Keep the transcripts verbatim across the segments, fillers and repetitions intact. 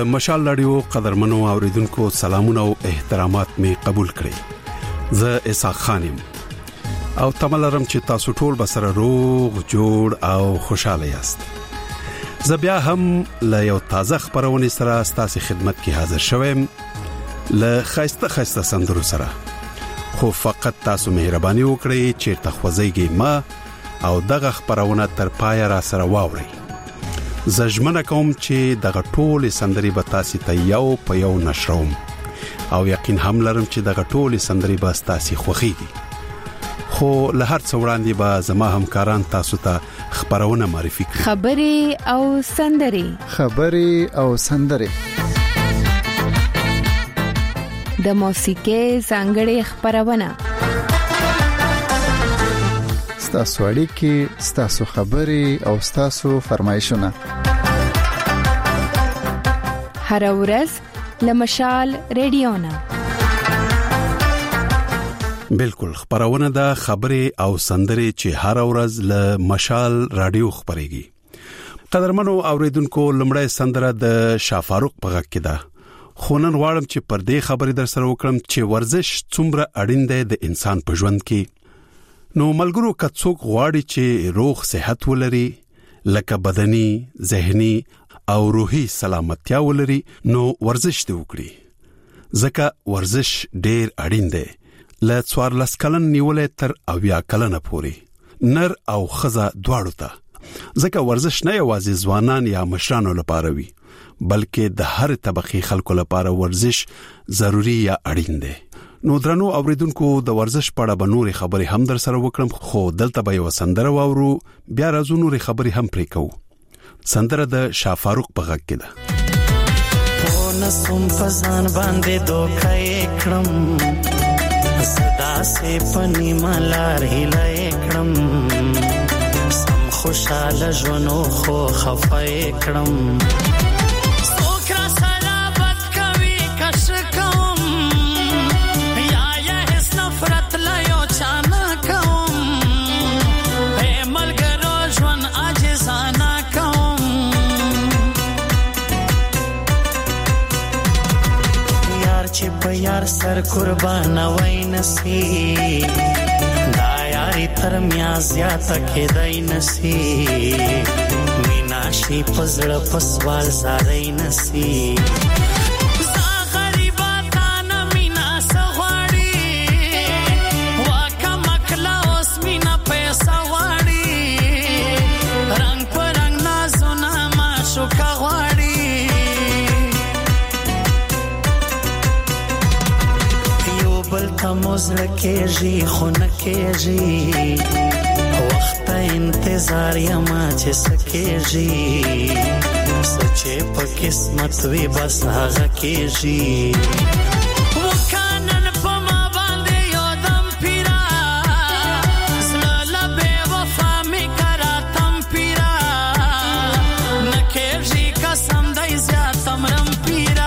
د مشال رادیو قدرمنو اوریدونکو سلامونه او احترامات می قبول کړئ. زه اسحاق خانم او تملرم چې تاسو ټول بسره روغ جوړ او خوشاله یاست. زه بیا هم له یو تازه خبرونه سره ستاسو خدمت کې حاضر شوم له خاصه خاصه سندرو سره. خو فقط تاسو مهرباني وکړئ چې تخوځيږئ ما او دغه خبرونه تر پای را سره واورئ. زجمنه کوم چې دغه ټول سندري به تاسو ته یو په یو نشروم او یقین هم لرم چې دغه ټول سندري به تاسو خوښيږي. خو له هر څه وړاندې به زما همکاران تاسو ته خبرونه معرفي کړي. خبري او سندري خبري او سندري د موسیقي څنګه خبرونه ستاسو اړیکې ستاسو خبري او ستاسو فرمایشونه هر ورځ لمشال رادیونا. بالکل خبرونه د خبري او سندري چې هر ورځ له مشال رادیو خبريږي. قدرمنو اوریدونکو لمړی سندره د شافاروق په غږ کې ده. خونن واړم چې پر دې خبرې در سره وکړم چې ورزش څومره اړین دی د انسان په ژوند کې. نو ملګرو کڅوک غواړي چې روغ صحت ولري لکه بدني، ذهني او روحي سلامتیا ولري نو ورزش دی وکړي. ځکه ورزش ډېر اړین دی. له څوارلس کلن نیولې تر اویا کلنه پورې نر او ښځه دواړو ته. ځکه ورزش نه یوازې ځوانان یا مشرانو لپاره وي بلکې د هر طبقه خلکو لپاره ورزش ضروری یا اړین دی. نو درنو اوریدونکو د ورزش په اړه به نورې خبرې هم در سره وکړم خو دلته به یو سندره واورو بیا راځو نورې خبرې هم پرې کوو. سندره د شافاروق په غږ کې ده. او نسوم فزان باندې دوکای کړم صدا سه پنی مالار هلای کړم سم خوشاله ژوندو خو خفای کړم یار سر قربان وای نسی دا یاری تر میا زیات کې دای نسی مینا شي پزړ پسوال زارای نسی موزل کېږي خو نه کېږي وخت انتظار یما چې سکېږي سچې په قسمت وي بس هغه کېږي وکانن په ما باندې یو دم پیرا زړه به وفا می کرا تم پیرا نه کېږي قسم دای زیات امرم پیرا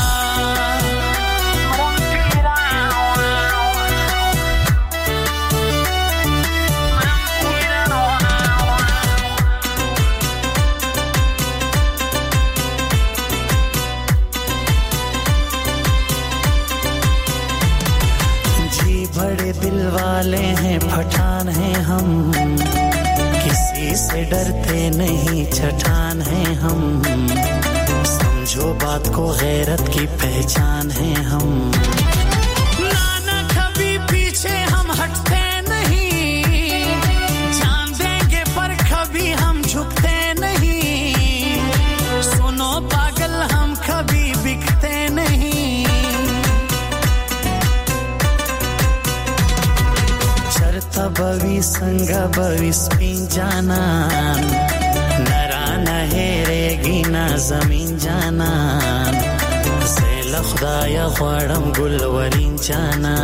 वाले हैं पठान हैं हम किसी से डरते नहीं छठान हैं हम समझो बात को गैरत की पहचान हैं हम नाना कभी पीछे हम हटते नहीं जान देंगे पर कभी हम झुकते नहीं सुनो पागल हम कभी बिकते नहीं बवी संगा बवी स्पिन जाना नराना हेरेगी ना जमीन जाना زیل خدایا غواړم ګل ورین جانا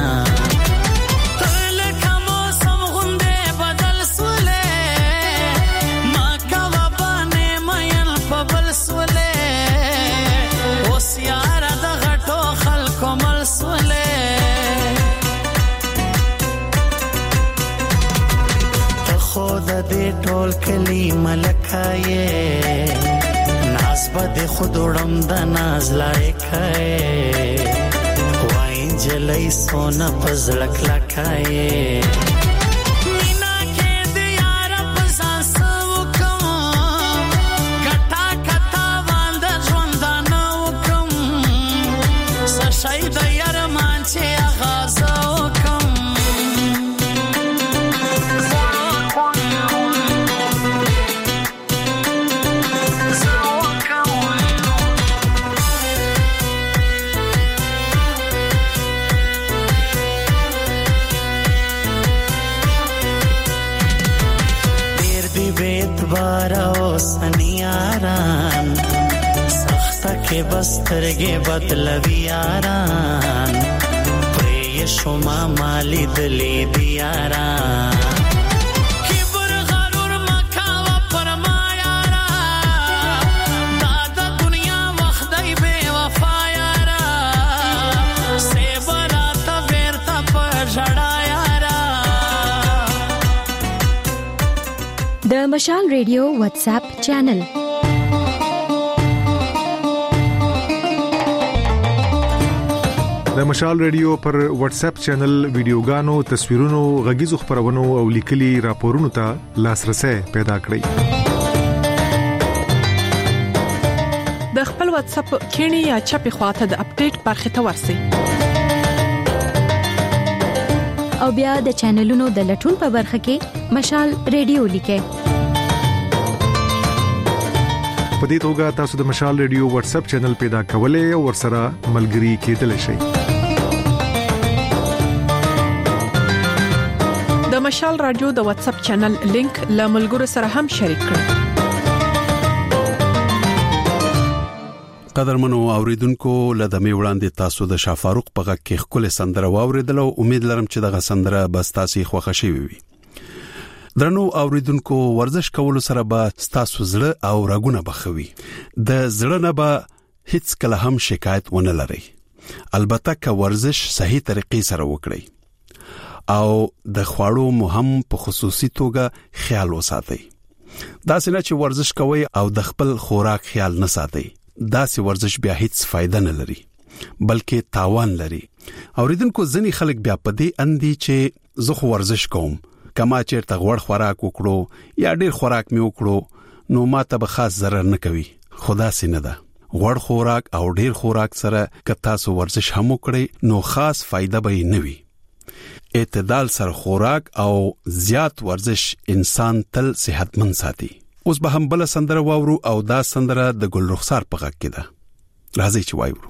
ټول کلی ملکایې نا ناز بد خودړم د ناز لایق وای جلای سونا پزړک لکای के बस्तरगे बदलवी यारान प्रिय शुमा माली दली दियारान किबर गरूर मखावा परमायारा दादा दुनिया वखदई बेवफा यारा से बराता बेरता पर झड़ा यारा द Mashaal radio WhatsApp channel د مشال ریډیو پر واتس اپ چینل ویډیوګانو تصویرونو غږیزو خبرونو او لیکلي راپورونو ته لاسرسي پیدا کړئ د خپل واتس اپ کینی یا چپی خواته د اپډیټ برخه ته ورسئ او بیا د چینلونو د لټون په برخه کې مشال ریډیو لیکئ په دې توګه تاسو د مشال ریډیو واتس اپ چینل پیدا کولای او ورسره ملګري کېدلی شئ د مشال رادیو د واتس اپ چینل لینک له ملګرو سره هم شریک کړئ قدرمنو اوریدونکو لدمه وړاندې تاسو د شافاروق په غږ کې خپل سندره واوریدل او امید لرم چې دغه سندره بس تاسو خوښ شي وي درنو اوریدونکو ورزش کول سره به تاسو زړه او رګونه بخوي د زړه نه به هیڅ کله هم شکایت ونه لري البته که ورزش صحیح طریقې سره وکړئ او د خوړو مهم په خصوصي توګه خیال وساتئ دا څنګه چې ورزش کوئ او د خپل خوراک خیال نه ساتئ دا سي ورزش بیا هیڅ فائدہ نه لري بلکې تاوان لري اوریدونکو ځنی خلک بیا په دې اندي چې زه خو ورزش کوم کما چیرته غوړ خوراک وکړو یا ډیر خوراک می وکړو نو ماته به خاص ضرر نه کوي خدا سي نه ده غوړ خوراک او ډیر خوراک سره که تاسو ورزش هم وکړئ نو خاص فائدہ به نه وي اعتدال سره خوراک او زیات ورزش انسان تل صحتمند ساتي اوس به هم بل سندره واورو او دا سندره د ګل رخسار په غږ کې ده راځي چې وایو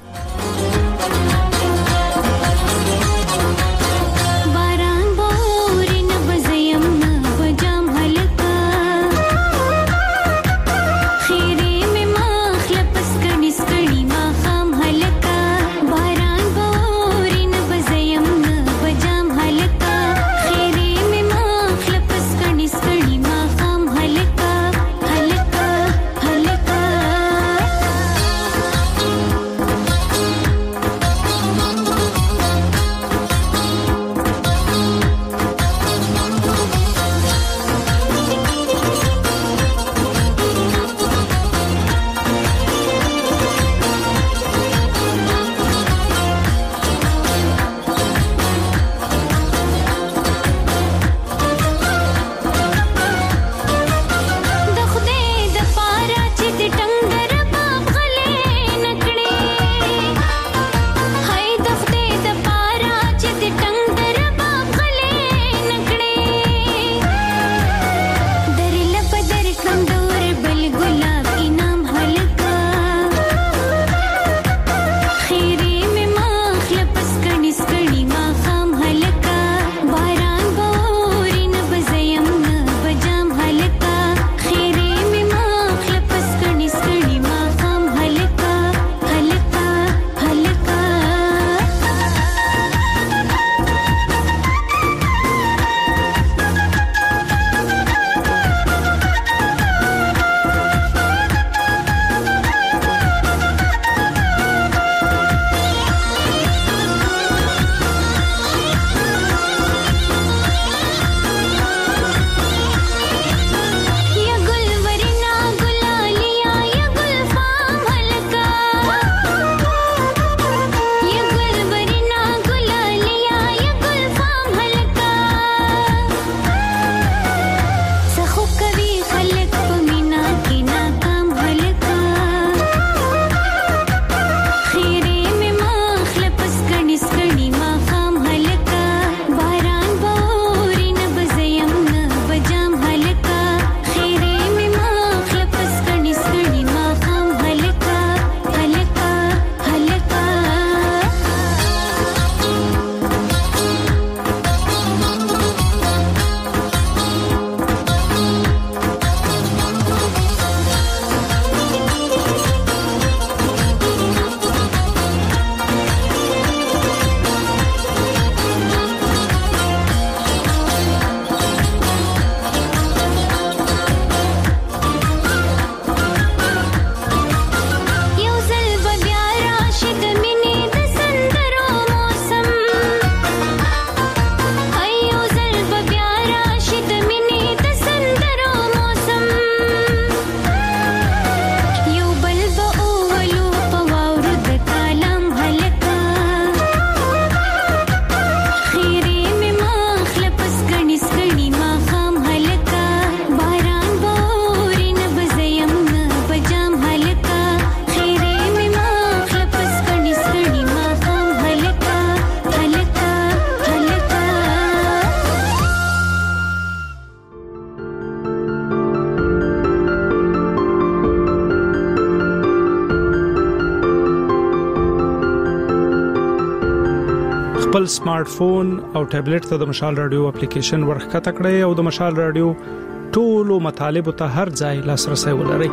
خپل سمارټ فون او ټابلیټ ته د مشال رادیو اپلیکیشن ورخکته کړئ او د مشال رادیو ټولو مطالبه ته هر ځای لاسرسي ولرئ.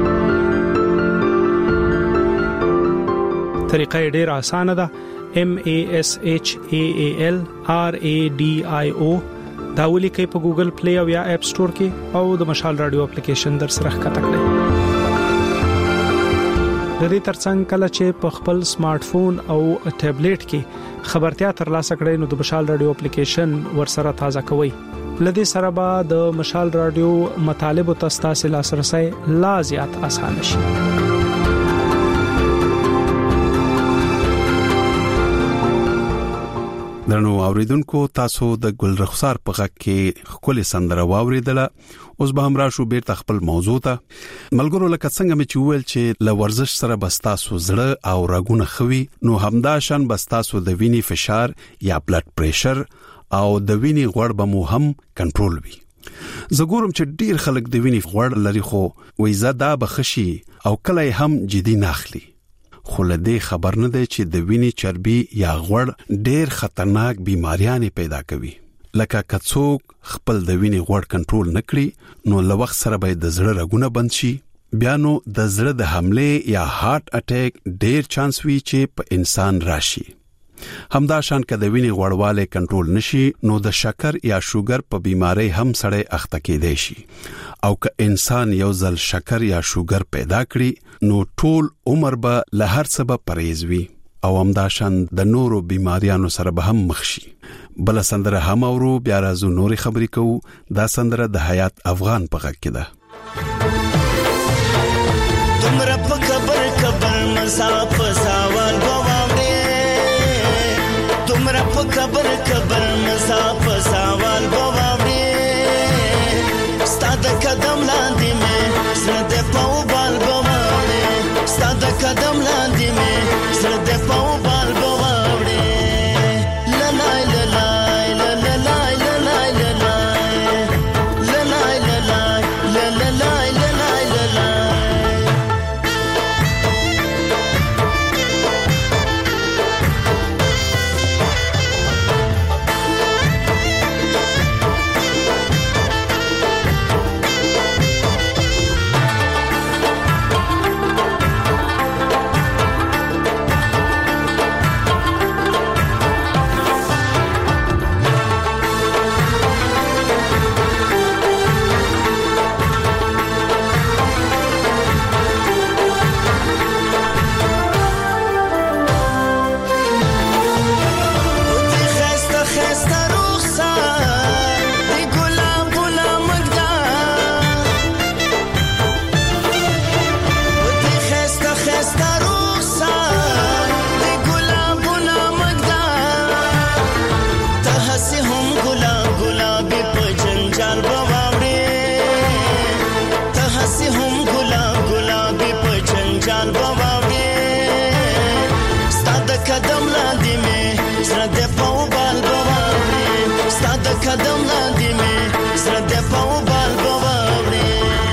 طریقه ډیره اسانه ده. M A S H A A L R A D I O دا ولیکئ په ګوګل پلی او یا اپ سٹور کې او د مشال رادیو اپلیکیشن در سره ښکته کړئ. د دې ترڅنګ کله چې په خپل سمارټ فون او ټابلیټ کې خبرتیا ترلاسه کړئ نو د مشال رادیو اپلیکیشن ورسره تازه کوئ. لدې سره به د مشال رادیو مطالب او تاسو لاسرسي لا زیات اسانه شي. درنو اوریدونکو تاسو د ګل رخسار په غږ کې خولي سندره واوریدله. اوس به هم راشو بیرته خپل موضوع ته. ملګرو لکه څنګه مې چوول چې ل ورزش سره بستاسو زړه او رګونه خوي نو همدا شان بستاسو د وینې فشار یا بلډ پریشر او د وینې غوړ به مو هم کنټرول وي. زګورم چې ډیر خلک د وینې غوړ لري خو وې زدا بخشي او کله هم جدي ناخلي. خو لدې خبر نه دی چې د وینې چربي یا غوړ ډیر خطرناک بیماریاں پیدا کوي. لکه کڅوک خپل د وینې غوړ کنټرول نکړي نو لوخت سره به د زړه رګونه بند شي. بیا نو د زړه د حمله یا هارت اٹیک ډیر چانس وي چې په انسان راشي. همدا شان که د وینې غوړواله کنټرول نشي نو د شکر یا شوګر په بیماری هم سړی اخته کېدای شي. او که انسان یو ځل شکر یا شوګر پیدا کړي نو ټول عمر به له هر څه به پرهیز وي او همدا شان د نورو بیماریانو سره به هم مخ شي. بل سندره هم اورو بیا راځو نوري خبرې کوو. دا سندره د حیات افغان په غږ کې ده. تمره په خبر خبر مصاف سوال بواوړې تمره په خبر خبر مصاف سوال بواوړې ستاد قدم لاندې مې زړه د پاو بال بواوړې ستاد قدم لاندې مې زړه د پاو بال بواوړې لنای لنای لنای لنای لنای لنای لنای لنای لنای قدم لاندې مې زړه د پاو بال بواوړې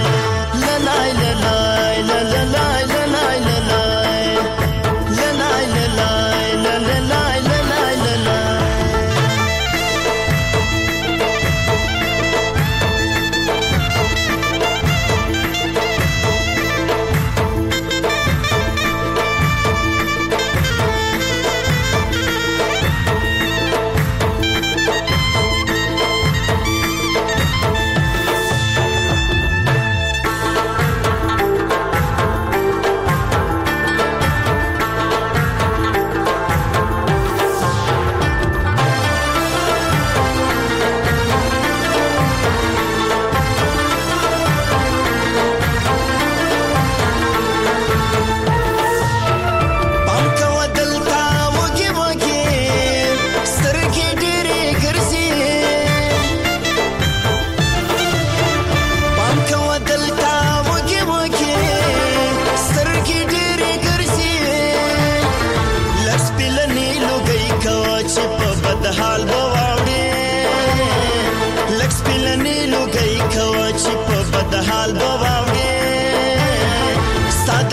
لنای لنای لنای لنای لنای لنای لنای لنای لنای لنای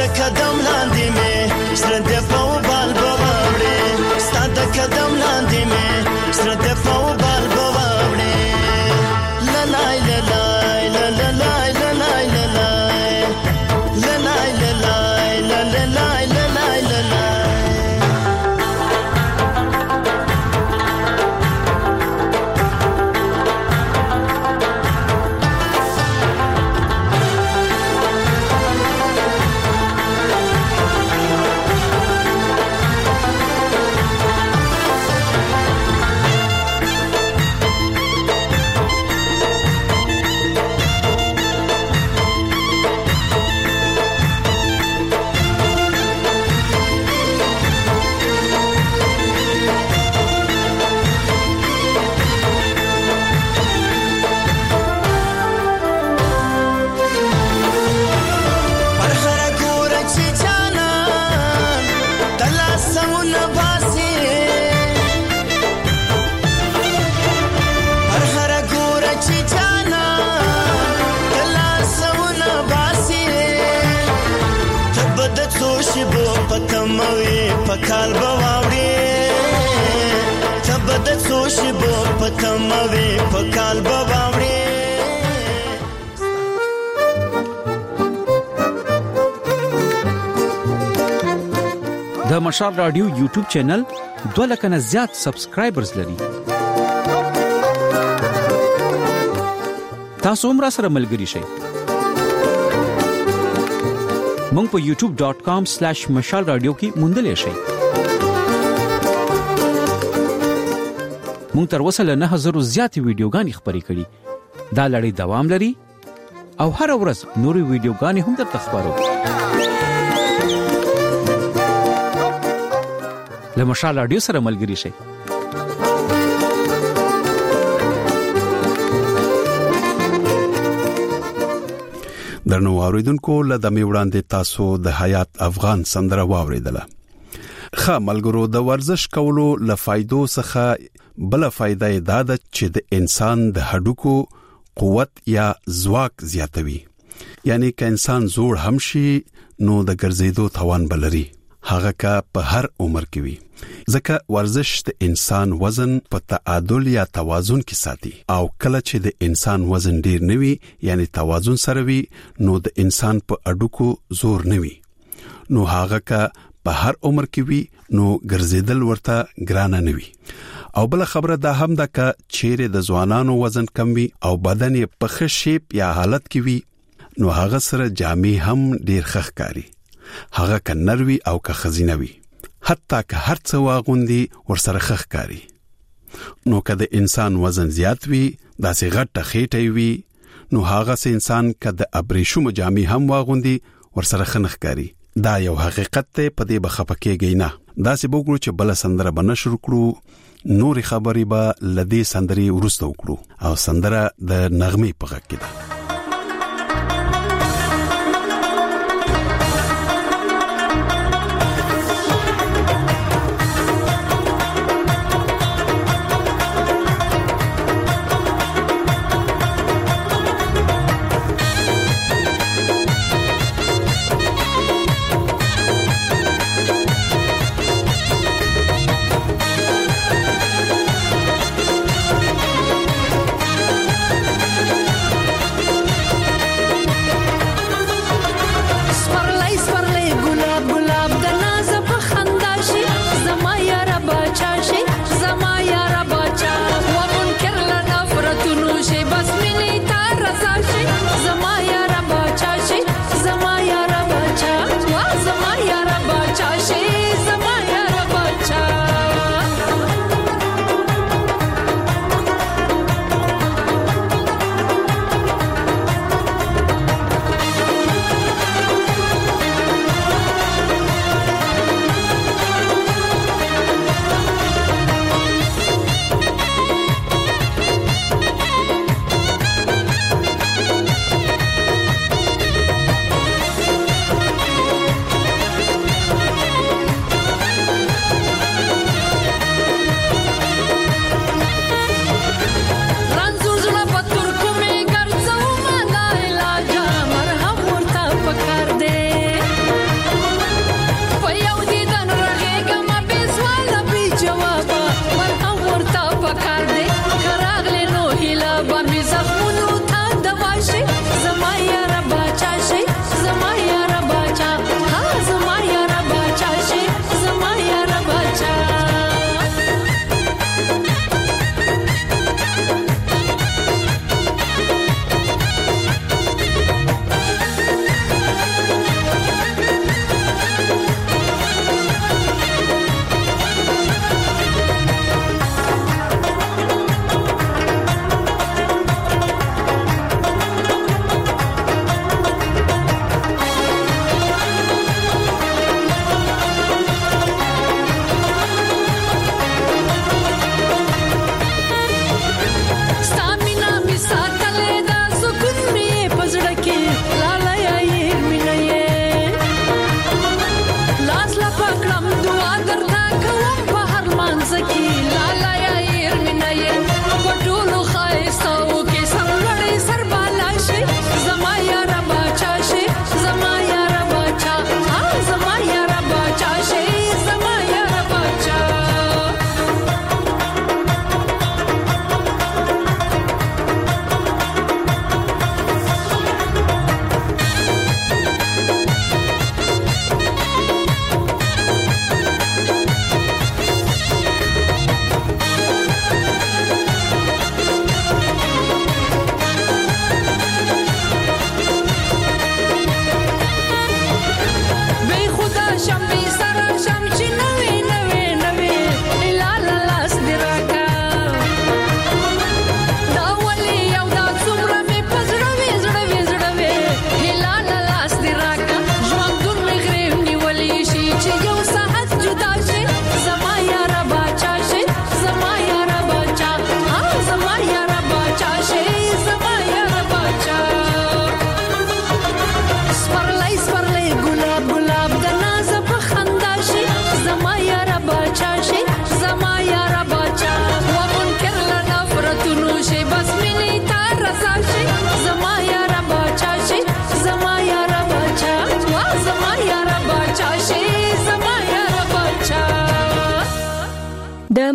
قدم لاندې مې زړه د پاو بال بواوړې ستا د قدم لاندې سره د پاو بال بواوړې لای لای لای لای لای لای لای لای لای لای لای لای پتموي پکال بواوړي تبد سوشي بو پتموي پکال بواوړي د مشال رادیو یوټیوب چینل دوه لک نه زیات سبسکرایبرز لري. تاسو هم را سره ملګري شئ. مونږ په یوټیوب ډاٹ کام سلیش مشال رادیو کې موندلې شئ. مونږ تر اوسه له نه هزار زیات ویډیوګانې خبرې کړې. دا لړۍ دوام لري او هر ورځ نورې ویډیوګانې هم درته خبرو. له مشال رادیو سره ملګري شئ. درنو اوریدونکو لدمه وړاندې تاسو د حیات افغان سندره واوریدله. خا ملګرو د ورزش کولو لفایدو څخه بل فائدہ دا ده چې د انسان د هډوکو قوت یا ځواک زیاتوي. یعنی که انسان زوړ هم شي نو د ګرځېدو توان بلري. هغه کا په هر عمر کې وي. ځکه ورزش د انسان وزن په تعادل یا توازن کې ساتي او کله چې د انسان وزن ډیر نوي یعنی توازن سره وي نو د انسان په اډوکو زور نوي نو هغه کا په هر عمر کې وي نو ګرځیدل ورته ګرانه نوي. او بل خبره دا هم ده ک چیرې د ځوانانو وزن کم وي او بدن یې په ښه شیپ یا حالت کې وي نو هغه سره جامې هم ډیر ښکاري. هغه ک نروي او ک خزینوي حتی که هر څه واغوندي ورسره ښکاري. نو که د انسان وزن زیات وي داسې غټه خېټه وي نو هغه سه انسان که د ابریشم جامې هم واغوندي ورسره ښکاري. دا یو حقیقت ته په دې بخپکیږي نه. داسې وګورو چې بل سندره بنشر کړو نوري خبرې به لدی سندري ورسته وکړو او سندره د نغمه په غږ کې ده.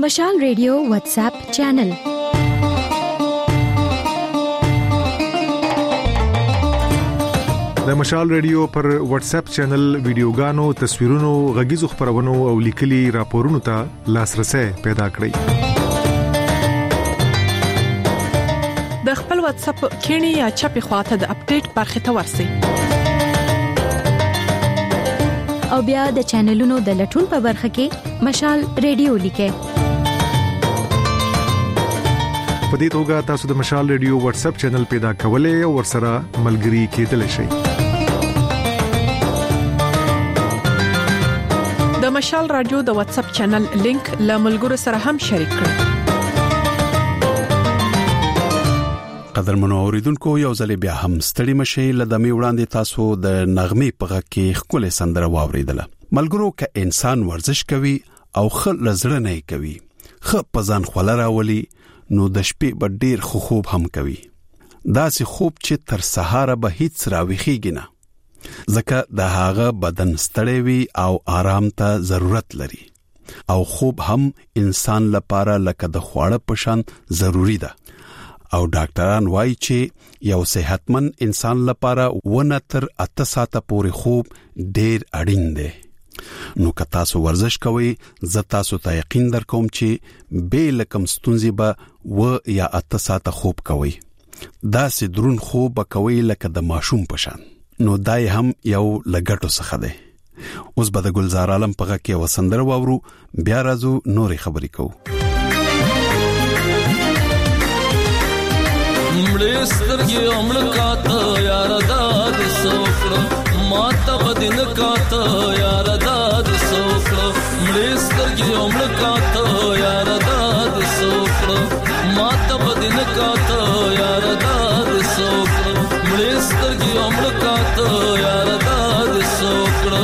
مشال ریډیو واتس اپ چینل. د مشال ریډیو پر واتس اپ چینل ویډیوګانو، تصویرونو، غږیزو خبرونو او لیکلي راپورونو ته لاسرسي پیدا کړئ. د خپل واتس اپ کینی یا چپی خواته د اپډیټ برخه ته ورسی او بیا د چینلونو د لټون په برخه کې مشال ریډیو لیکه. په دې توګه تاسو د مشال ریډیو واتس اپ چینل پیدا کولای او ورسره ملګري کېدلی شئ. د مشال رادیو د واتس اپ چینل لینک له ملګرو سره هم شریک کړئ. قدرمنو اوریدونکو، یو ځل بیا هم ستړي مشي لدمي وړاندې تاسو د نغمې په غږ کې خپل سندره واوریدله. ملګرو، که انسان ورزش کوي او خل لزړه نه کوي، خ پزان خولره ولي، نو د شپې به ډیر خو خوب هم کوي. دا سي خوب چې تر سهار به هیڅ راويخيږي نه، ځکه د هغه بدن ستړی وي او آرام ته ضرورت لري. او خوب هم انسان لپاره لکه د خواړه پشان ضروری ده. او ډاکټران وایي چې یو صحتمند انسان لپاره ونه تر اته ساعته پورې خوب ډیر اړین دی. نو که تاسو ورزش کوئ، زه تاسو ته یقین درکوم چې به لکم ستونزې به و یا اته ساعته خوب کوئ. دا سي درون خوب کوي لکه د ماشوم پشان. نو دای هم یو لګټو څخه دی. اوس به د ګلزار عالم په غږ کې وسندر واورو، بیا راځو نورې خبرې کوو. مړسترګي عمر کاته یار داد سوکړه، ماته بدن کاته یار داد سوکړه. مړسترګي عمر کاته یار داد سوکړه، ماته بدن کاته یار داد سوکړه. مړسترګي عمر کاته یار داد سوکړه.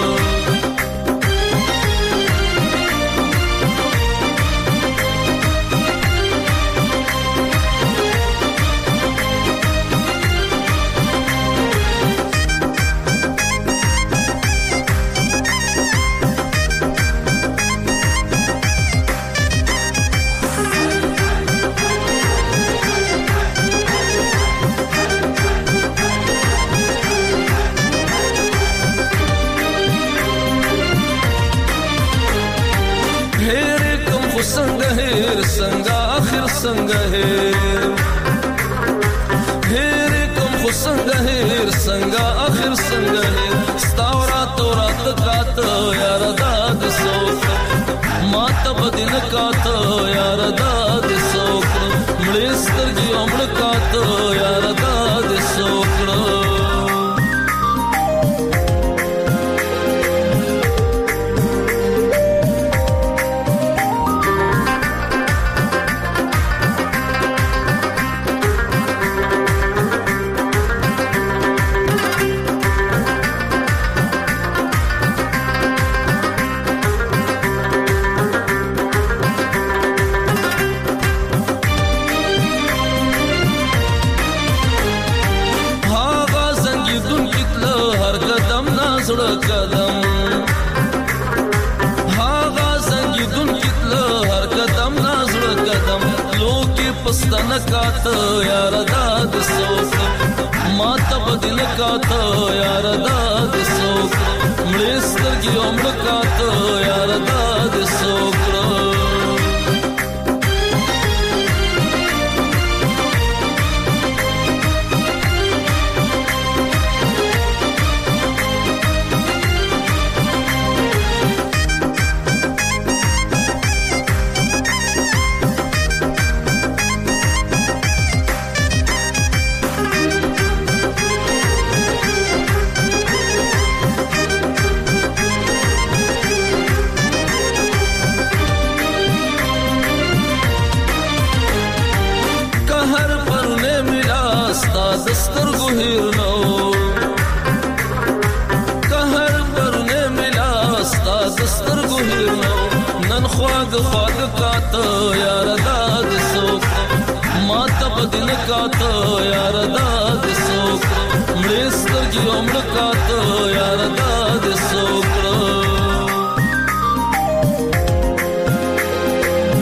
څنګه هیر هیر کوم خو څنګه هیر څنګه اخر څنګه هیر ستاورا تورات کاته یار داد سوک ماته بدن کاته یار داد سوک مړسترګي عمر کاته یار داد سوک. کاته یار داد سوک ماته بدل کاته یار داد سوک مړسترګي عمر کاته یار داد سوک. خواږ خواږ کاته یار داد سوک ماته بدن کاته یار داد سوک مړسترګي عمر کاته یار داد سوک.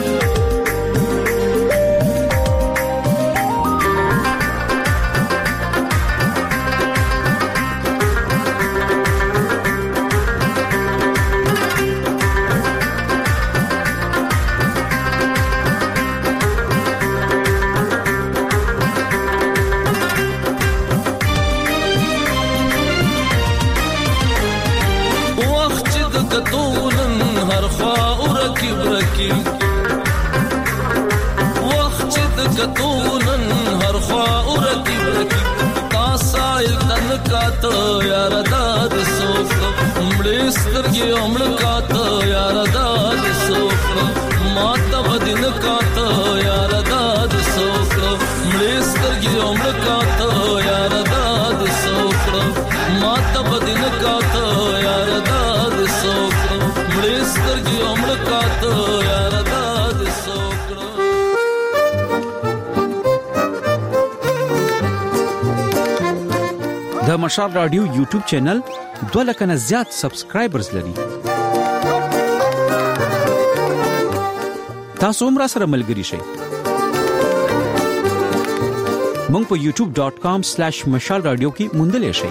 کتونن هر خوا ورکی ورکی تا سایل تن کات یار داد سوک مړې سترګې امړ کات یار داد سوک ماته بدین کات یار داد سوک مړې سترګې امړ کات یار داد سوک ماته بدین کات یار داد سوک مړې سترګې امړ کات یار داد سوک. د مشال رادیو یوټیوب چینل دوه لک نه زیات سبسکرایبرز لري. تاسو هم را سره ملګري شئ. مونږ په یوټیوب ډاٹ کام سلیش مشال رادیو کې موندلې شئ.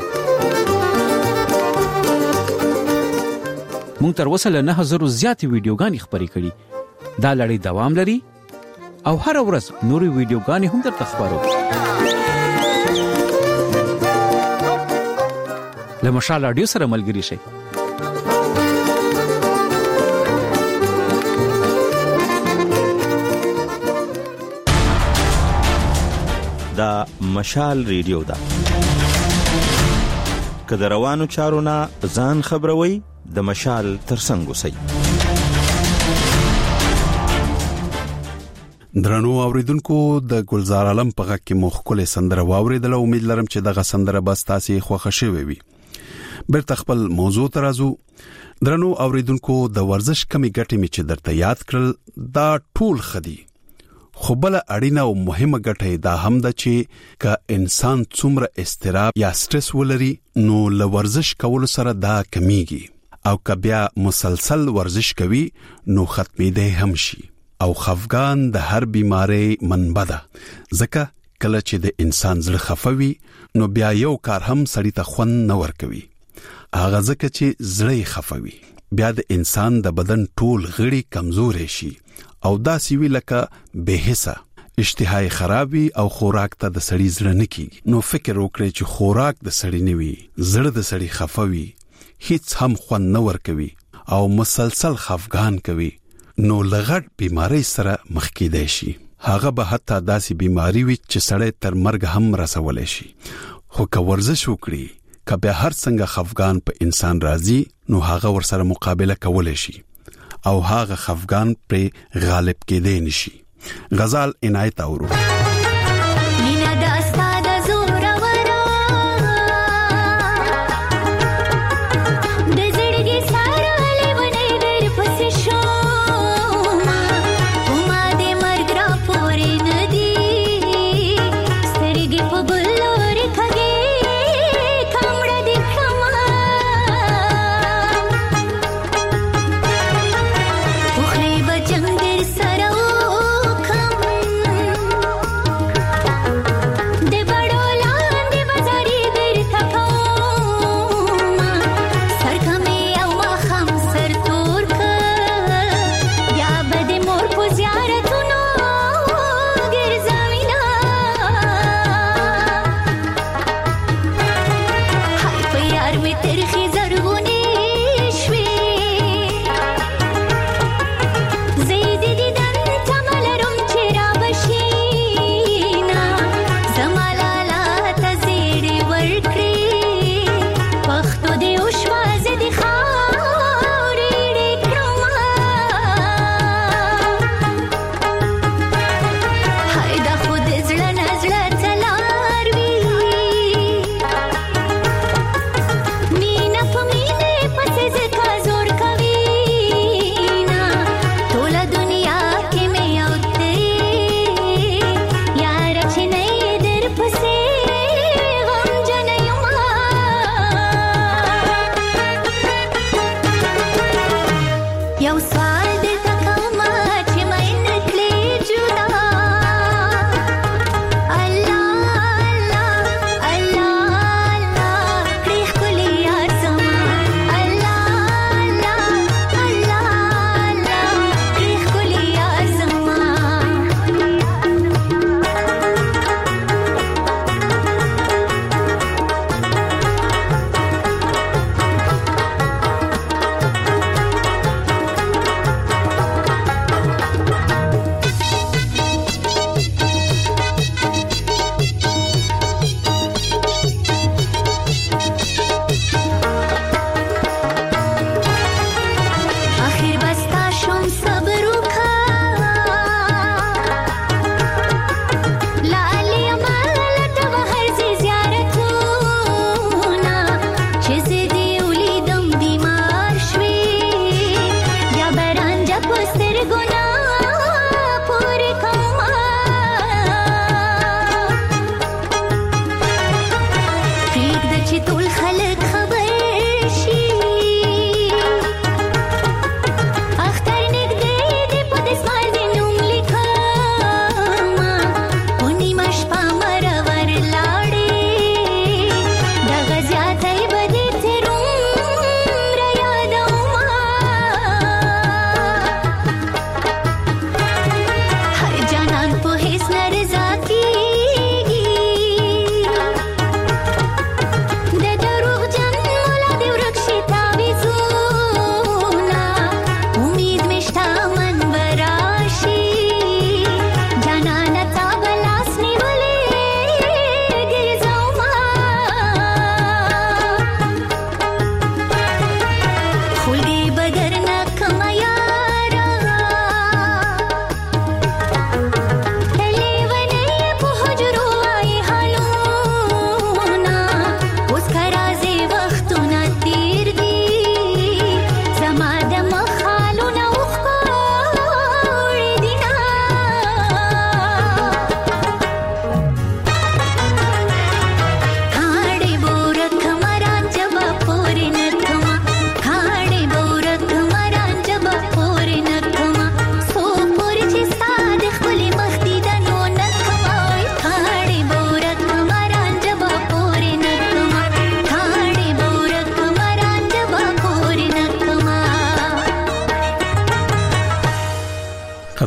مونږ تر اوسه له نه هزار زیات ویډیوګانې خپرې کړې. دا لړۍ دوام لري او هر ورځ نورې ویډیوګانې هم درته خبرو. له مشال رادیو سره ملګري شئ. دا مشال ریډیو ده. که د روانو چارو نه ځان خبروي د مشال ترڅنګ اوسئ. درنو اوریدونکو د ګلزار عالم په غږ کې مخکله سندره واوریدل. امید لرم چې دغه سندره بس تاسو خوښ شوي وي. برته خپل موضوع ترازو. درنو اوریدونکو د ورزش کمی ګټې می چې درته یاد کړل دا ټول خدي. خو بل اړینه او مهمه ګټه دا هم ده چې ک انسان څومره استراب یا سټرس ولري نو ل ورزش کول سره دا کمیږي او ک بیا مسلسل ورزش کوي نو ختمېده هم شي او خفګان د هر بیماری منبع ده. ځکه کله چې د انسان زړه خفوي نو بیا یو کار هم سړی ته خوند نه ورکوي. هغه ځکه چې زړه خفوي بیا د انسان د بدن ټول غړي کمزورې شي او دا سیوی لکه بهسه اشتهای خرابي او خوراک ته د سړی زړه نه کیږي. نو فکر وکړئ چې خوراک د سړی نه وي زړه د سړی خفوي هیڅ هم خوند نه ورکوي او مسلسل خفګان کوي نو لغړ بیماری سره مخ کېدای شي. هغه به حتی داسې بیماری وي چې سړی تر مرګ هم رسولای شي. خو که ورزش وکړي که به هر څنګه خفګان په انسان راځي نو هغه ور سره مقابله کولای شي او هغه خفګان پر غالب کېدای نشي. غزال عنایت اورو.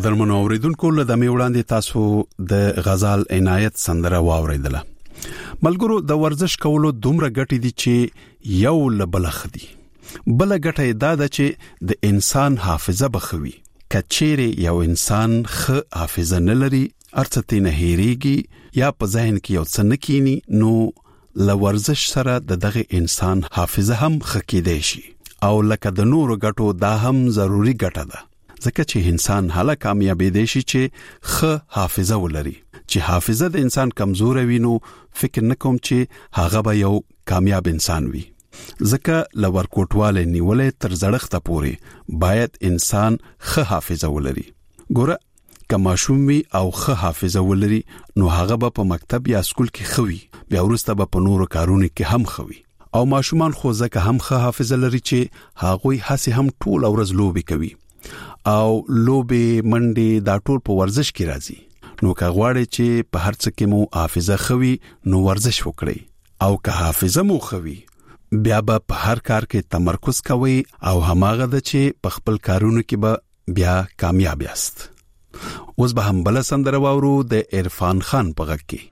قدرمنو اوریدونکو له دمه وړاندې تاسو د غزال عنایت سندره واوریدله. ملګرو د ورزش کولو دومره ګټې دي چې یو لبلخ دي. بل ګټه دا ده چې د انسان حافظه بخوي. کچېره یو انسان خ حافظه نه لري، ارڅته نه هېریږي یا په ذهن کې یو څه نه کینی، نو لورزش سره د دغه انسان حافظه هم خکېدې شي. او لکه د نورو ګټو دا هم ضروری ګټه ده، ځکه چې انسان حاله کامیابی دی شي چې خ حافظه ولري. چې حافظه د انسان کمزور وي نو فکر نکوم چې هغه به یو کامیاب انسان وي. ځکه لور کوټواله نیولې تر زړښت پورې باید انسان خ حافظه ولري. ګوره کما شومي او خ حافظه ولري نو هغه به په مکتب یا سکول کې خوي، بیا ورسته به په نورو کارونو کې هم خوي. او ماشومان خو ځکه هم خ حافظه لري چې هغه هسي هم ټول ورځ لوبي کوي او لوبي منډي دا ټول په ورزش کې راځي. نو که غواړي چې په هر څه کې مو حافظه خوي نو ورزش وکړئ، او که حافظه مو خوي بیا به په هر کار کې تمرکز کوئ او هماغه د چې په خپل کارونو کې به بیا کامیاب یاست. اوس به هم بل سندره واورو د عرفان خان په غږ کې.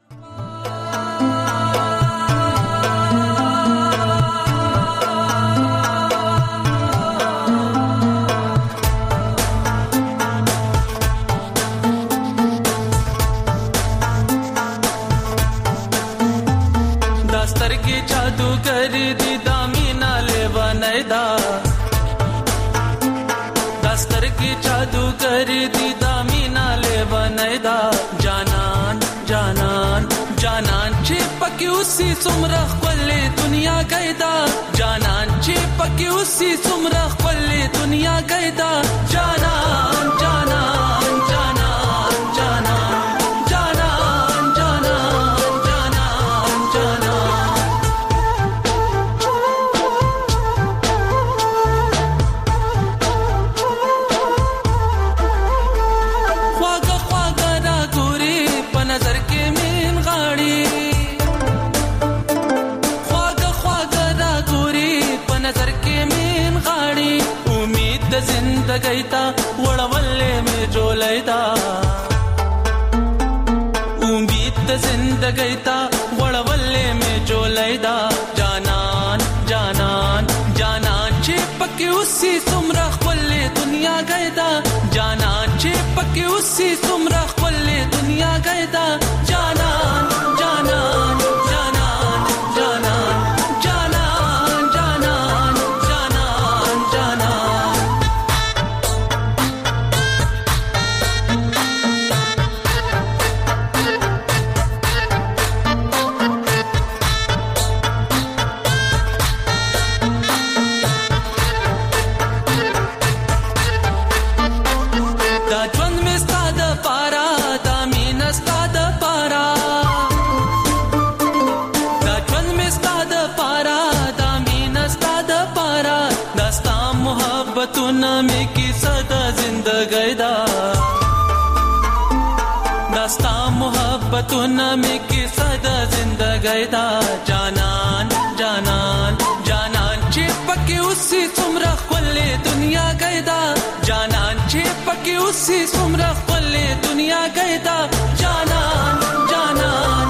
उसी सुमरा खले दुनिया गैदा जानन ची पकी उसी सुमरा खले दुनिया गैदा जानन जानन जानन जानन जानन जानन जानन जानन ख्वागा ख्वागा ना गोरी प नजर के में गाड़ी जिंदगी ता वड़वल्ले में जोलैदा उम्मीद द जिंदगी ता वड़वल्ले में जोलैदा जानन जानन जानन चे पक्की उसी सुमरा खले दुनिया गैदा जानन चे पक्की उसी सुमरा खले दुनिया गैदा जानन जानन में की सदा जिंदगी दा दास्ता मोहब्बतुन में की सदा जिंदगी दा जानन जानन जानन चिपके उसी सुमरा खले दुनिया गैदा जानन चिपके उसी सुमरा खले दुनिया गैदा जानन जानन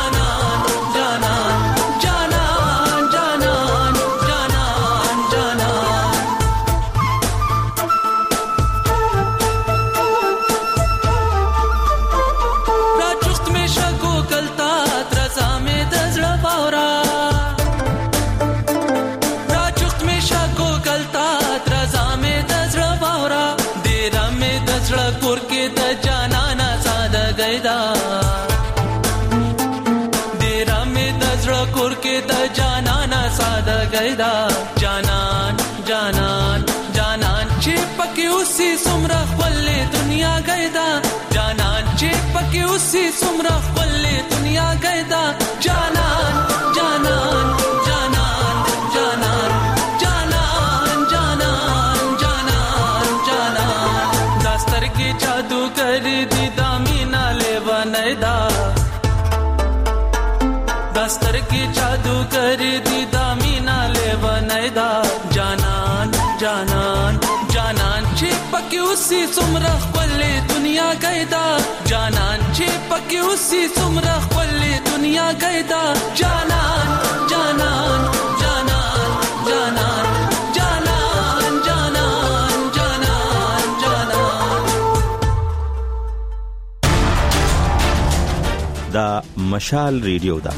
गैदा जानन जानन जानन चिपके उसी सुमरा खले दुनिया गैदा जानन चिपके उसी सुमरा खले दुनिया गैदा जानन जानन जानन जानन जानन जानन जानन जानन दास्तर की जादू कर दी दामिना ले बनैदा दास्तर की जादू कर दी दामिना ले बनैदा जानन जानन जानन चिपके उसी सुमरा खले دنیا قیدا جانان چې پکې اوسې څومره خپل دنیا قیدا جانان جانان جانان جانان جانان جانان جانان جانان دا مشال ریډیو دا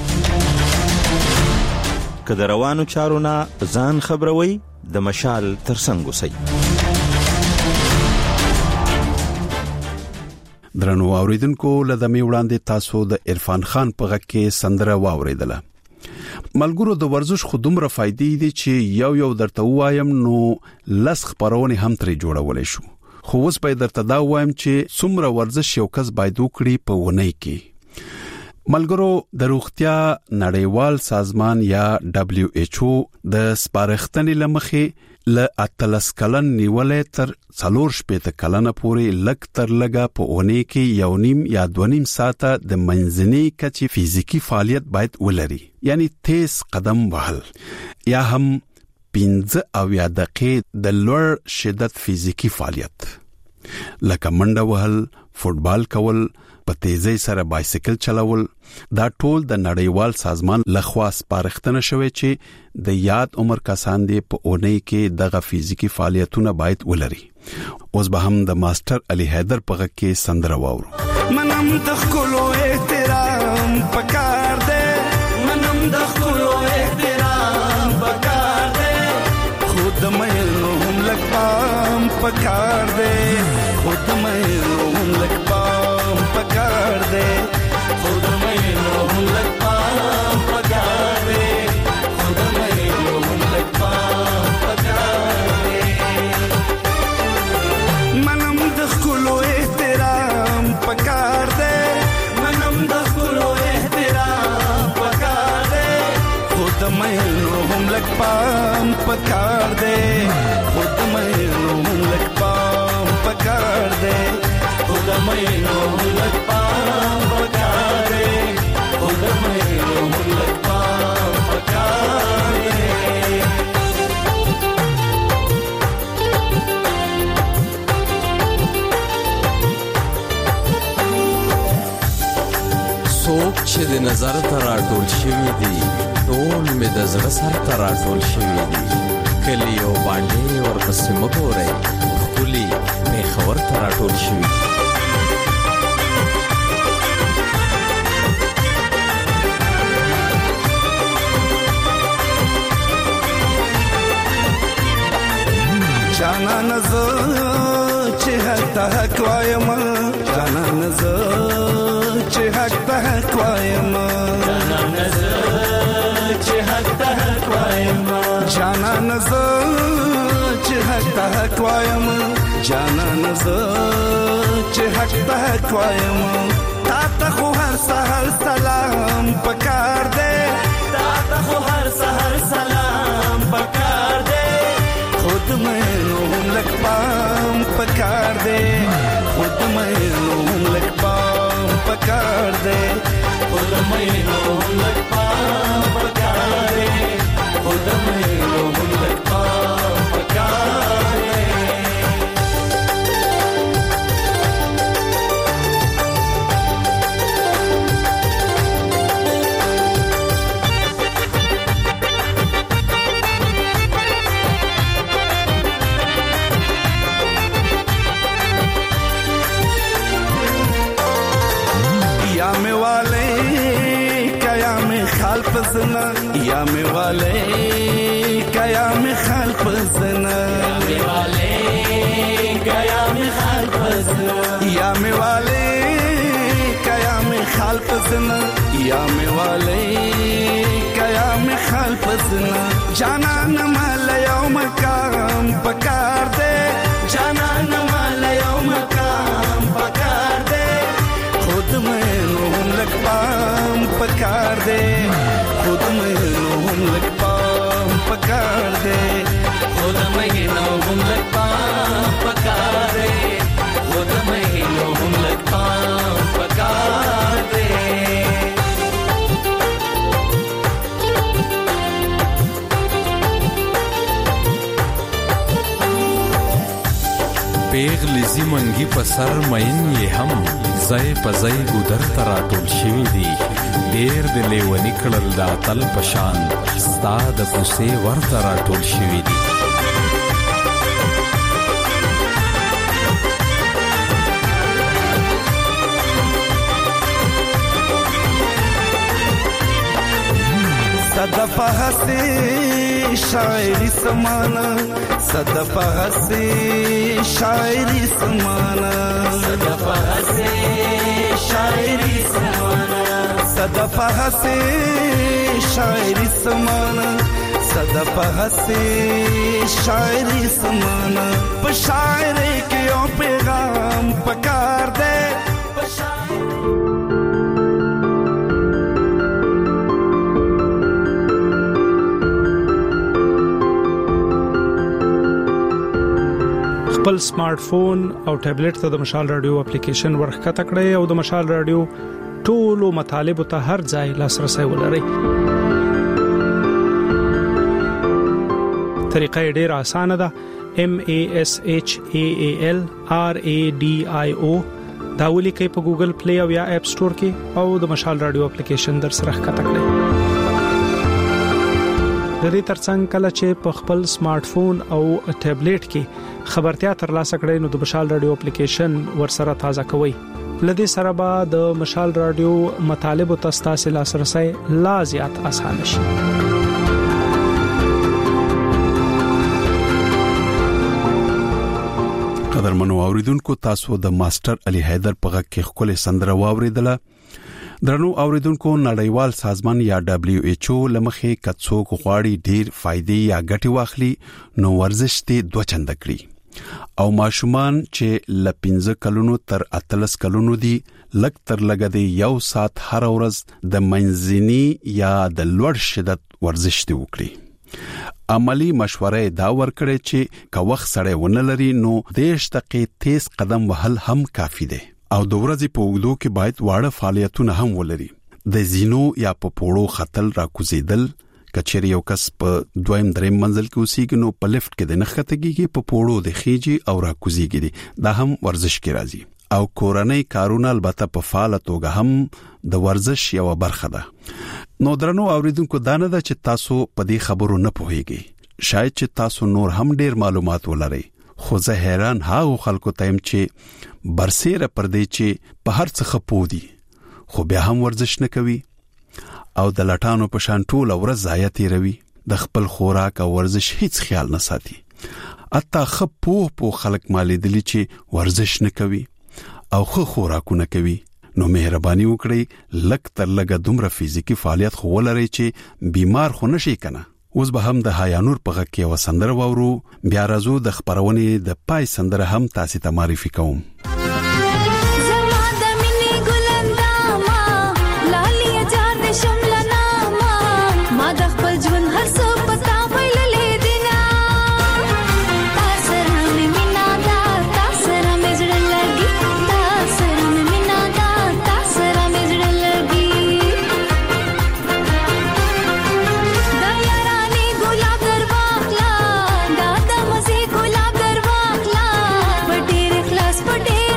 کله روانو چارونه ځان خبروي د مشال ترڅنګ اوسئ. درنو اوریدونکو لدمي وړاندې تاسو د عرفان خان په غږ کې سندره واوریدله. ملګرو د ورزش خودمره فائدې دي چې یو یو درته وایم نو لسخ پرونه هم ترې جوړولې شو. خو اوس به درته دا وایم چې څومره ورزش یو کس باید وکړي په ونې کې. ملګرو د روغتیا نړیوال سازمان یا دبليو ایچ او د سپارښتنې لمخې ل اتلس کلن نیولې تر څلور شپږ کلنه پورې لک تر لګه په اونۍ کې یو نیم یا دوه نیم ساعته د منځني کچې فزیکی فعالیت باید ولري، یعنی تیز قدم وهل یا هم پنځه او یا دقیقې د لوړ شدت فزیکی فعالیت لکه منډه وهل، فوتبال کول، په تیزی سره بایسیکل چلول. دا ټول د نړیوال سازمان لخوا سپارښتنه شوې چې د یاد عمر کسان دې په اونۍ کې دغه فزیکی فعالیتونه باید ولري. اوس به هم د ماستر علي حیدر په غږ کې سندره واورو. منم د خلو احترام پکار دے، منم د خلو احترام پکار دے، خود مې هم لګ پام پکار دے، خود مې هم لګ پام پکار دے، خود مې هم لګ پام پکار دے، خود مې هم لګ پام پکار دے. منم د خلو احترام پکار دے، منم د خلو احترام پکار دے، خود مې هم لګ پام پکار دے، خود مې هم لګ پام پکار دے، خود مې هم لګ پام پکار دے، خود مې هم لګ پام پکار دے. څوک چې د نظر ته راټول شوي دي ټول مې د زړه سر ته راټول شوي دي. کلی او باندې ورپسې مه ګورئ ښکلي پېښور ته راټول شوي. جانان زه چې حق ته حق وایم، جانان زه چې حق ته حق وایم، جانان زه چې حق ته حق وایم، جانان زه چې حق ته حق وایم، جانان زه چې حق ته حق وایم. تا ته خو هر سحر سلام پکار دے، تا ته خو هر سحر سلام پکار دے، خود میں نوم لگ پام پکار دے، خود میں نوم لگ پام پکار دے، خود میں نوم لگ پام پکار دے، خود میں نوم لگ پام پکار دے. پزنا یا می والے کیا می خال پزنا، یا می والے کیا می خال پزنا، یا می والے کیا می خال پزنا، یا می والے کیا می خال پزنا. جانان مال یوم کام پکار دے، جانان مال یوم کام پکار دے، خود میں نوم لگ پام پکار دے، خود میں نوم لگ پام پکار دے، خود میں نوم لگ پام پکار دے، خود میں نوم لگ پام پکار دے. پیغلی زی منګي په سر مین یې هم زای په زای ګودر ترا ټول شوی دی ډیر د لیونی کړل دا تل پشان ستا د پوسې ور ترا ټول شوی دی صدفه هستی شاعری سمانا صدفه هستی شاعری سمانا صدفه هستی شاعری سمانا صدفه هستی شاعری سمانا صدفه هستی شاعری سمانا په شاعری کې یو پیغام پکار دے خپل سمارټ فون او ټابلیټ ته د مشال رادیو اپلیکیشن ورخکته کړئ او د مشال رادیو ټولو مطالب ته هر ځای لاسرسي ولرئ. طریقه ډېره اسانه ده. M A S H A A L R A D I O دا ولیکئ په ګوګل پلی او یا اپ سٹور کې او د مشال رادیو اپلیکیشن در سره ښکته کړئ. د دې ترڅنګ کله چې په خپل سمارټ فون او ټابلیټ کې خبرتیا ترلاسه کړئ نو د مشال رادیو اپلیکیشن ورسره تازه کوئ. لدې سره به د مشال رادیو مطالب او تاسو لاسرسي لا زیات آسان شي. قدرمنو اوریدونکو تاسو د ماستر علي حیدر په غږ کې خپل سندره واوریدله. درنو اوریدونکو نړیوال سازمان یا دبليو ایچ او لمخې کڅوک غواړي ډیر فائدې یا ګټي واخلي نو ورزش ته دوه چنده کړی او ماشومان چې لپینځه کلونو تر اتلس کلونو دي لک تر لګه دی یو سات هر ورځ د منځني یا د لوړ شدت ورزش دی وکړي. عملی مشوره دا ورکړي چې که وخت سره ونه لري نو دیش دقیقې تیز قدم وهل هم کافی دی او د ورځې په اوږدو کې باید واړه فعالیتونه هم ولري. د زینو یا په پوړو خطل را کوزیدل کچېری یو کس په دویم دریم منزل کې اوسېږي نو په لفټ کې د نختګيږي په پوړو د خيجي او را کوزيږي دا هم ورزش کې راځي او کورنۍ کارونه البته په فعال توګه هم د ورزش یو برخه ده. نو درنو اوریدونکو دا نه ده چې تاسو په دې خبرو نه پوهیږئ. شاید چې تاسو نور هم ډیر معلومات ولرئ خو زه حیران هاو خلکو تایم چې برسېره پر دې چې په هر څه خپودي خو بیا هم ورزش نه کوي او د لټانو په شان ټول ورځ ضایع تیروي. د خپل خوراک او ورزش هیڅ خیال نه ساتي. اته خپو په خلک مالې دلی چې ورزش نه کوي او خو خوراکونه کوي نو مهرباني وکړئ لک تر لګه دومره فزیکی فعالیت خو ولرئ چې بیمار خو نشي کنه. اوس به هم د هایانور په غږ کې وسندره وورو بیا راځو د خبرونې د پای سندره هم تاسو ته معرفي کوم. But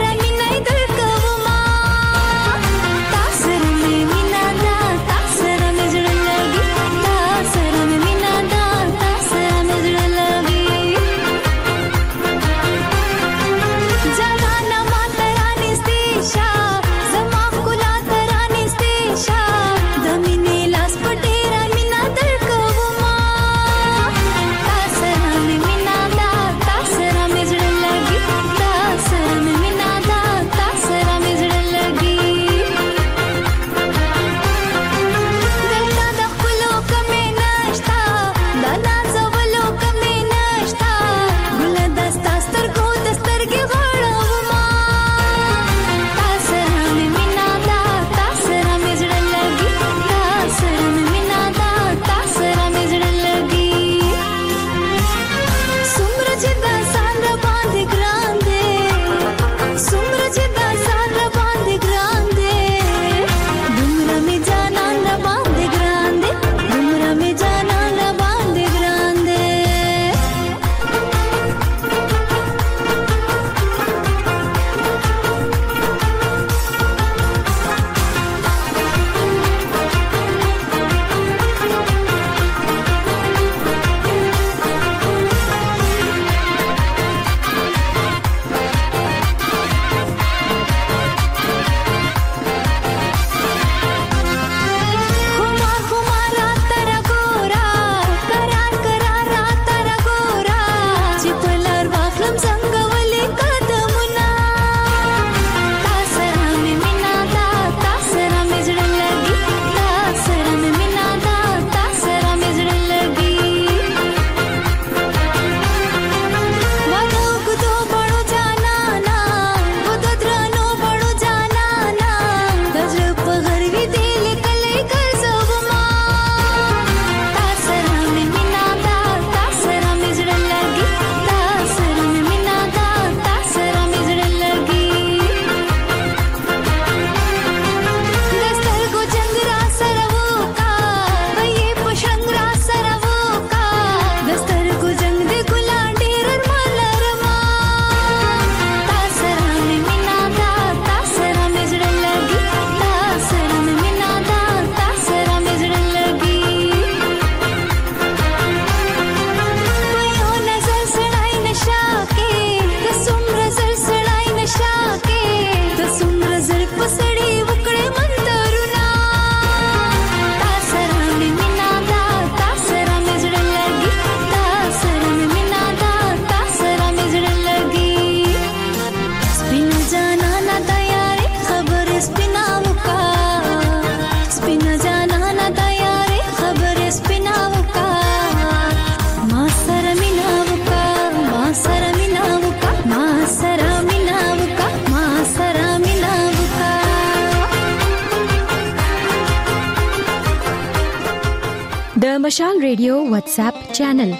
مشال ریډیو واتس اپ چینل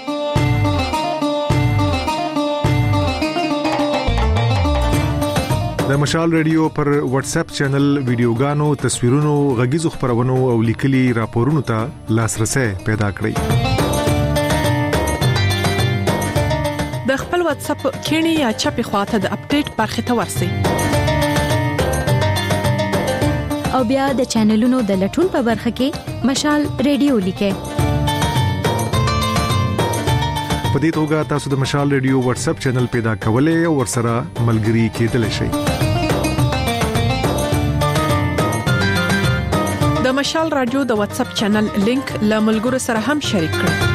د مشال ریډیو پر واتس اپ چینل ویډیوګانو تصویرونو غږیزو خبرونو او لیکلي راپورونو ته لاسرسي پیدا کړئ د خپل واتس اپ کینی یا چپی خواته د اپډیټ برخه ته ورسی او بیا د چینلونو د لټون په برخه کې مشال ریډیو لیکه په دې توګه تاسو د مشال ریډیو واتس اپ چینل پیدا کولای او ورسره ملګري کېدلی شئ د مشال رادیو د واتس اپ چینل لینک له ملګرو سره هم شریک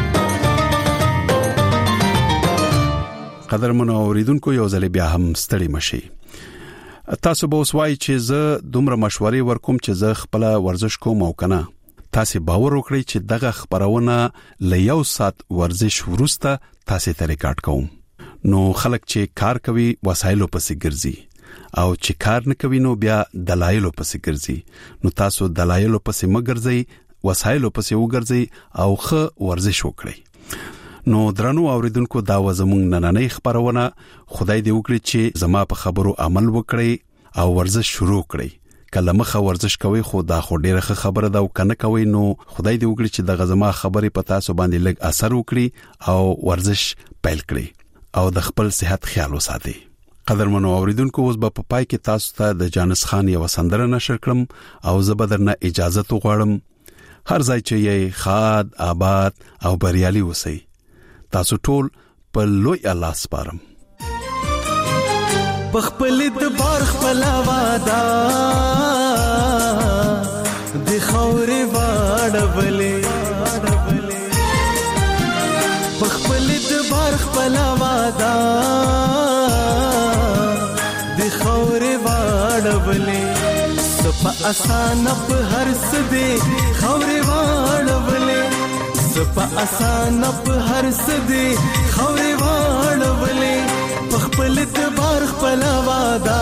کړئ قدرمنو اوریدونکو یو ځل بیا هم ستړي مشي تاسو به وسوای چې زه دومره مشورې ورکوم چې زه خپل ورزش کوم او کنه تاسو باور وکړئ چې دغه خبرونه ل یو سات ورزش ورسته تاسو ته ریکارډ کوم نو خلک چې کار کوي وسایلو پسې ګرځي او چې کار نه کوي نو بیا دلایلو پسې ګرځي نو تاسو دلایلو پسې مګرځي وسایلو پسې وګرځي او ښه ورزش وکړئ نو درنو اوریدونکو دا وزمون نننې خبرونه خدای دې وکړي چې زما په خبرو عمل وکړي او ورزش شروع کړئ کله مخه ورزش کوي خو دا خو ډیره خبره ده او کنه کوي نو خدای دې وکړي چې د غزما خبرې په تاسو باندې لږ اثر وکړي او ورزش پیل کړئ او د خپل صحت خیال وساتئ قدرمنو اوریدونکو اوس به په پای کې تاسو ته د جانس خان یو سندره نشر کړم او زه به درنه اجازه وغواړم هر ځای چې یې خاد آباد او بریالي اوسئ تاسو ټول په لوی الله سپارم بخپل د بار خپل وادا د خورې واړولې بخپل د بار خپل وادا د خورې واړولې سپه آسان په هر څه دې خورې واړولې سپه آسان په هر څه دې خورې واړولې خپل اعتبار خپل وادا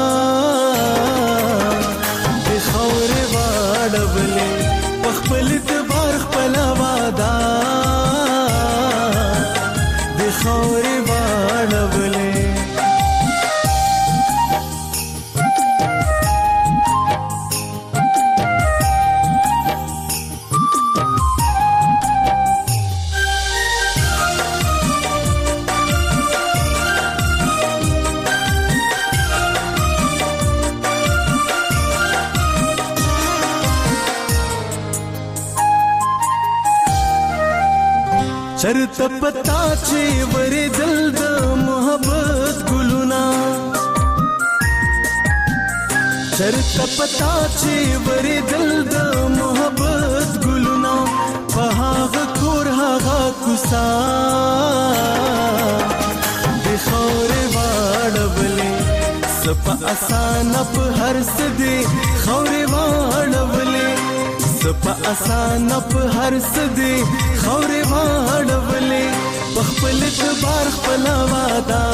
د خورې واړولې خپل اعتبار خپل وادا د خورې واړولې چرته پتا چې ورې دل د محبت ګلونا چرته پتا چې ورې دل د محبت ګلونا په هغه کور هغه کوسا د خورې واړولې سپه آسان په هر څه دې خورې واړولې سپه آسان په هر څه دې خورې واړولې خپل اعتبار خپل وادا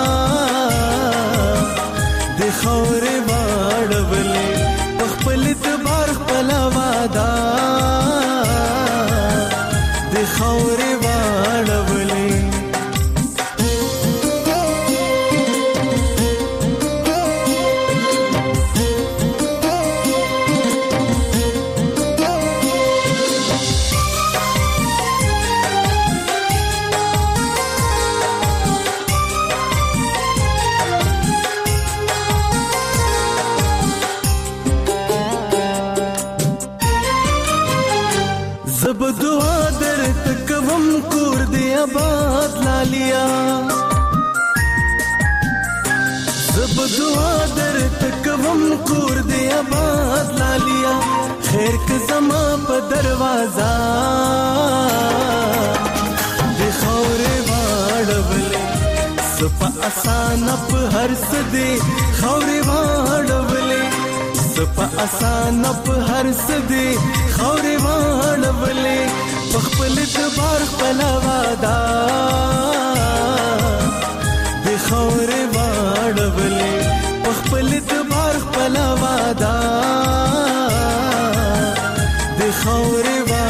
د خورې واړولې خپل اعتبار خپل وادا د خورې واړولې زب دعا در تکوم کور دی آباد لالیا زب دعا در تکوم کور دی آباد لالیا خیر که زما په دروازه دی خورې واړولې سپه آسان په هر څه دی خورې واړولې سپه آسان په هر څه دی خورې واړولې خپل اعتبار خپل وادا د خورې واړولې خپل اعتبار خپل وادا د خورې